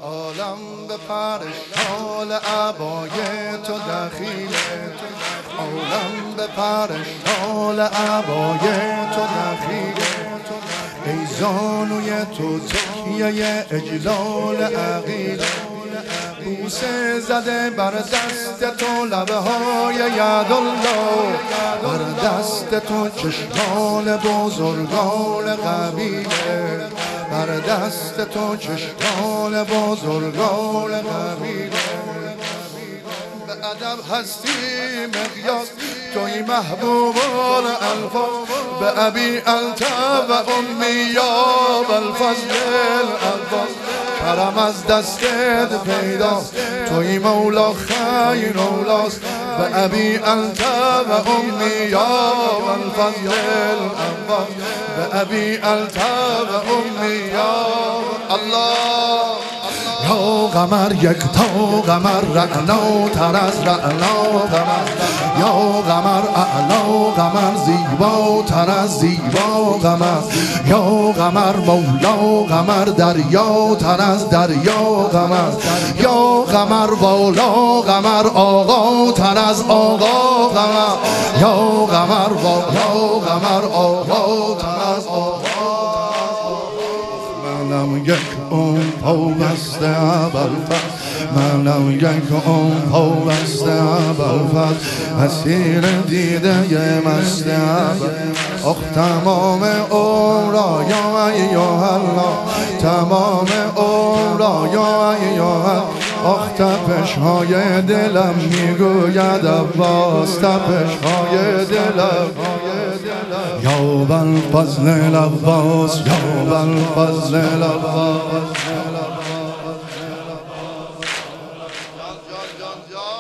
عالم به پرشال عبای تو دخیله، عالم به پرشال عبای تو دخیله. ای زانوی تو تکیه اجلال عقیله، بوسه زده بر دست تو لبه های یدالله، بر دست تو چشمان بزرگان قبیله، بر دست تو چشمان بزرگان قبیله. به ادب هستی مقیاس توی محبوبان الفاظ، به ابی انت و امی یا بالفضل الالفاظ. کرم از دستت پیداست توی مولا خیر اولاست، به ابی انت و امی یا بالفضل الالفاظ، به ابی انت و امی یا الله. یا قمر یک تا قمر رعنا تر از رعنا قمر، یا قمر اعلا قمر زیبا تر از زیبا قمر، یا قمر مولا قمر دریا تر از دریا قمر، یا قمر والا قمر آقا تر از آقا قمر، یا قمر والا قمر آقا تر از آقا. منم یک اون پاوسته ابوالفضل، منم یک اون پاوسته ابوالفضل، اسیر دیده مست ابوالفضل. آخ تمام عمر یا ایها الله، تمام عمر یا ایها الله. آخ تپش های دلم میگوید عباس، تپش های دلم یا بالفضل العباس، یا بالفضل العباس.